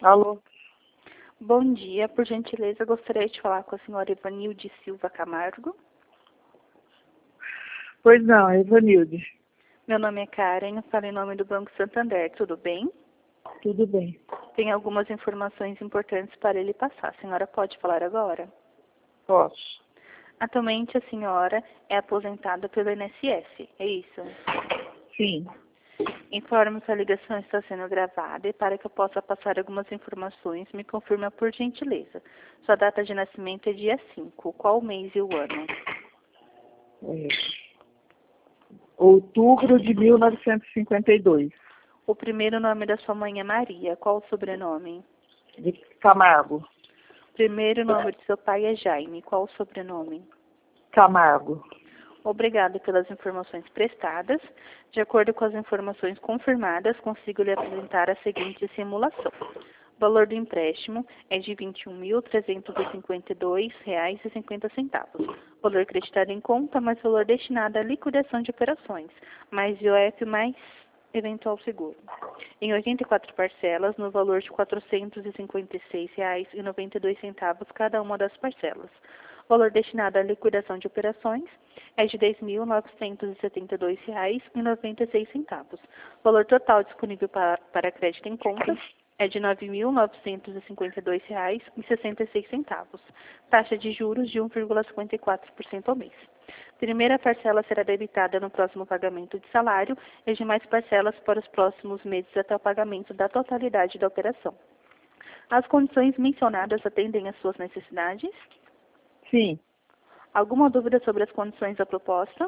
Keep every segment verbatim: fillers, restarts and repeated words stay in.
Alô? Bom dia, por gentileza, gostaria de falar com a senhora Ivanilde Silva Camargo. Pois não, Ivanilde. Meu nome é Karen, eu falo em nome do Banco Santander, tudo bem? Tudo bem. Tem algumas informações importantes para ele passar. A senhora pode falar agora? Posso. Atualmente a senhora é aposentada pelo I N S S, é isso? Sim. Informo que a ligação está sendo gravada e para que eu possa passar algumas informações, me confirma por gentileza. Sua data de nascimento é dia cinco. Qual o mês e o ano? É. Outubro de mil novecentos e cinquenta e dois. O primeiro nome da sua mãe é Maria. Qual o sobrenome? De Camargo. O primeiro nome de seu pai é Jaime. Qual o sobrenome? Camargo. Obrigada pelas informações prestadas. De acordo com as informações confirmadas, consigo lhe apresentar a seguinte simulação. O valor do empréstimo é de vinte e um mil trezentos e cinquenta e dois reais e cinquenta centavos. Valor creditado em conta, mais valor destinado à liquidação de operações, mais I O F mais eventual seguro. Em oitenta e quatro parcelas, no valor de quatrocentos e cinquenta e seis reais e noventa e dois centavos cada uma das parcelas. O valor destinado à liquidação de operações é de dez mil novecentos e setenta e dois reais e noventa e seis centavos. O valor total disponível para, para crédito em conta é de nove mil novecentos e cinquenta e dois reais e sessenta e seis centavos. Taxa de juros de um vírgula cinquenta e quatro por cento ao mês. Primeira parcela será debitada no próximo pagamento de salário e as demais parcelas para os próximos meses até o pagamento da totalidade da operação. As condições mencionadas atendem às suas necessidades? Sim. Alguma dúvida sobre as condições da proposta?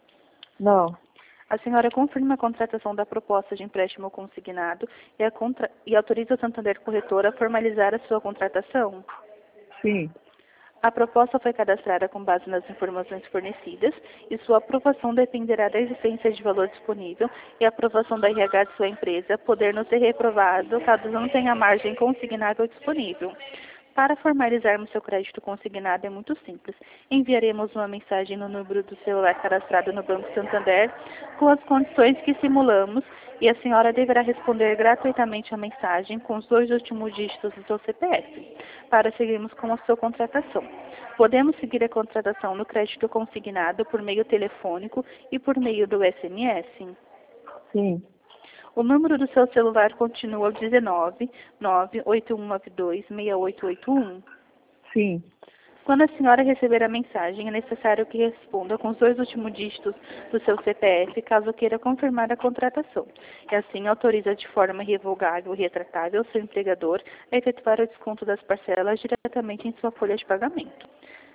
Não. A senhora confirma a contratação da proposta de empréstimo consignado e, a contra... e autoriza o Santander Corretora a formalizar a sua contratação? Sim. A proposta foi cadastrada com base nas informações fornecidas e sua aprovação dependerá da existência de valor disponível e a aprovação da R H de sua empresa, podendo ser reprovado caso não tenha margem consignável disponível. Para formalizarmos seu crédito consignado é muito simples. Enviaremos uma mensagem no número do celular cadastrado no Banco Santander com as condições que simulamos e a senhora deverá responder gratuitamente a mensagem com os dois últimos dígitos do seu C P F para seguirmos com a sua contratação. Podemos seguir a contratação no crédito consignado por meio telefônico e por meio do S M S? Sim. O número do seu celular continua o dezenove, nove oito um nove dois, seis oito oito um? Sim. Quando a senhora receber a mensagem, é necessário que responda com os dois últimos dígitos do seu C P F, caso queira confirmar a contratação. E assim autoriza de forma irrevogável e retratável seu empregador a efetuar o desconto das parcelas diretamente em sua folha de pagamento.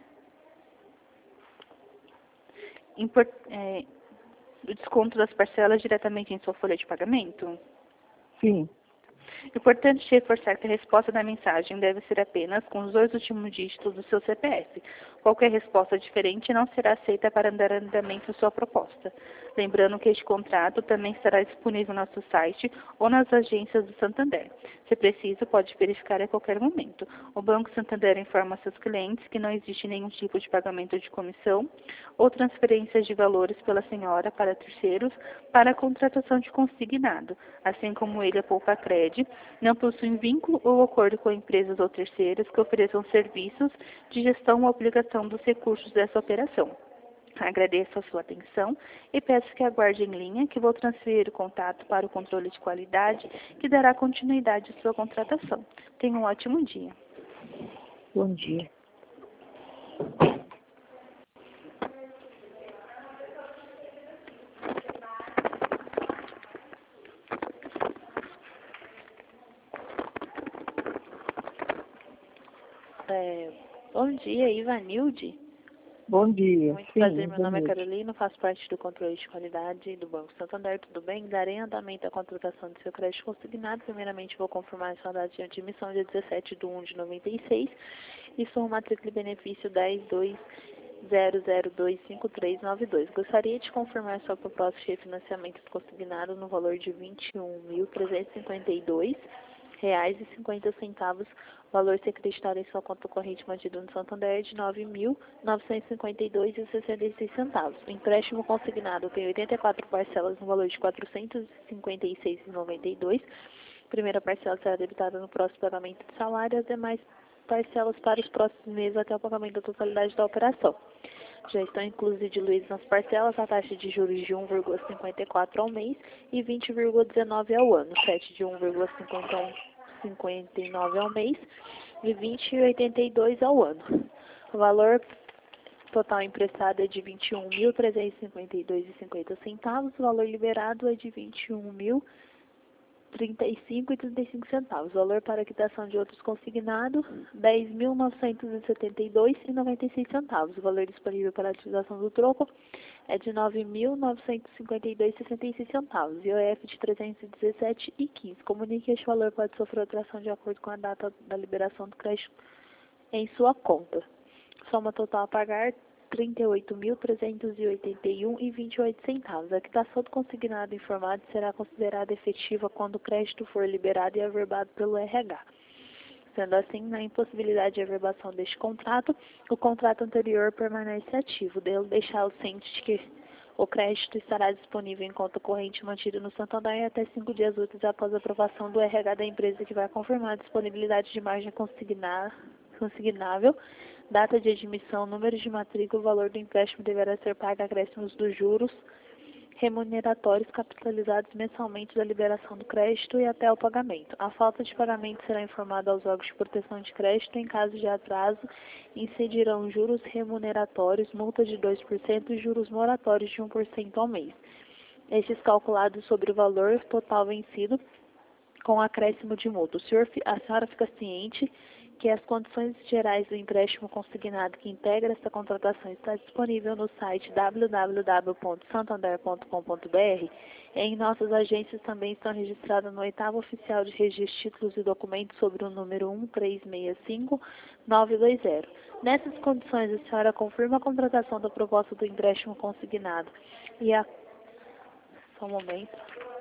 Import, é, o desconto das parcelas diretamente em sua folha de pagamento? Sim. Importante reforçar que a resposta da mensagem deve ser apenas com os dois últimos dígitos do seu C P F. Qualquer resposta diferente não será aceita para dar andamento à sua proposta. Lembrando que este contrato também estará disponível no nosso site ou nas agências do Santander. Se preciso, pode verificar a qualquer momento. O Banco Santander informa seus clientes que não existe nenhum tipo de pagamento de comissão ou transferências de valores pela senhora para terceiros para a contratação de consignado, assim como ele, a Poupa-Cred, não possuem vínculo ou acordo com empresas ou terceiros que ofereçam serviços de gestão ou obrigação dos recursos dessa operação. Agradeço a sua atenção e peço que aguarde em linha que vou transferir o contato para o controle de qualidade que dará continuidade à sua contratação. Tenha um ótimo dia. Bom dia. É, bom dia, Ivanilde. Bom dia. Muito Sim, prazer, meu nome é Ivanilde. Carolina, faço parte do controle de qualidade do Banco Santander, tudo bem? Darei andamento à contratação do seu crédito consignado. Primeiramente, vou confirmar sua data de admissão, dia dezessete de um de noventa e seis, e sua matrícula e benefício dez dois zero zero dois cinco três nove dois. Gostaria de confirmar sua proposta de refinanciamento consignado no valor de vinte e um mil trezentos e cinquenta e dois reais e cinquenta centavos, valor ser acreditado em sua conta corrente mantida no Santander de nove mil novecentos e cinquenta e dois reais e sessenta e seis centavos. O empréstimo consignado tem oitenta e quatro parcelas no valor de quatrocentos e cinquenta e seis reais e noventa e dois centavos, Primeira parcela será debitada no próximo pagamento de salário e as demais parcelas para os próximos meses até o pagamento da totalidade da operação. Já estão inclusos e diluídos nas parcelas a taxa de juros de um vírgula cinquenta e quatro ao mês e vinte vírgula dezenove ao ano, sete de um vírgula cinquenta e nove ao mês e vinte vírgula oitenta e dois ao ano. O valor total emprestado é de vinte e um mil trezentos e cinquenta e dois reais e cinquenta centavos, o valor liberado é de vinte e um mil trinta e cinco reais e trinta e cinco centavos. O valor para quitação de outros consignados, dez mil novecentos e setenta e dois reais e noventa e seis centavos. O valor disponível para a utilização do troco é de nove mil novecentos e cinquenta e dois reais e sessenta e seis centavos. I O F de trezentos e dezessete reais e quinze centavos. Comunique que este valor pode sofrer alteração de acordo com a data da liberação do crédito em sua conta. Soma total a pagar trinta e oito mil trezentos e oitenta e um reais e vinte e oito centavos. A quitação do consignado informado será considerada efetiva quando o crédito for liberado e averbado pelo R H. Sendo assim, na impossibilidade de averbação deste contrato, o contrato anterior permanece ativo, dele deixá-lo ciente de que o crédito estará disponível em conta corrente mantida no Santander até cinco dias úteis após a aprovação do R H da empresa, que vai confirmar a disponibilidade de margem consignar, consignável, data de admissão, número de matrícula, o valor do empréstimo deverá ser pago acréscimos dos juros remuneratórios capitalizados mensalmente da liberação do crédito e até o pagamento. A falta de pagamento será informada aos órgãos de proteção de crédito. Em caso de atraso, incidirão juros remuneratórios, multa de dois por cento e juros moratórios de um por cento ao mês. Estes calculados sobre o valor total vencido com acréscimo de multa. O senhor, a senhora fica ciente que as condições gerais do empréstimo consignado que integra esta contratação está disponível no site w w w ponto santander ponto com ponto b r. Em nossas agências também estão registradas no oitavo oficial de registro de títulos e documentos sobre o número um três seis cinco nove dois zero. Nessas condições, a senhora confirma a contratação da proposta do empréstimo consignado e a... Só um momento.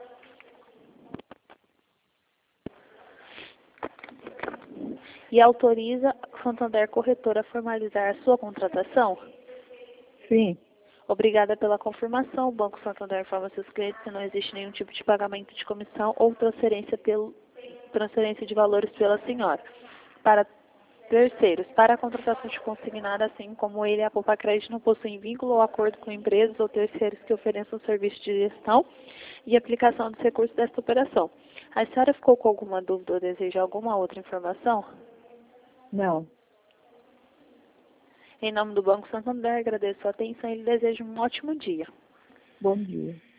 E autoriza a Santander Corretora a formalizar a sua contratação? Sim. Obrigada pela confirmação. O Banco Santander informa seus clientes que não existe nenhum tipo de pagamento de comissão ou transferência, pelo, transferência de valores pela senhora. Para terceiros, para a contratação de consignado, assim como ele e a Poupa Crédito não possuem vínculo ou acordo com empresas ou terceiros que ofereçam serviço de gestão e aplicação dos recursos desta operação. A senhora ficou com alguma dúvida ou deseja alguma outra informação? Não. Em nome do Banco Santander, agradeço a atenção e lhe desejo um ótimo dia. Bom dia.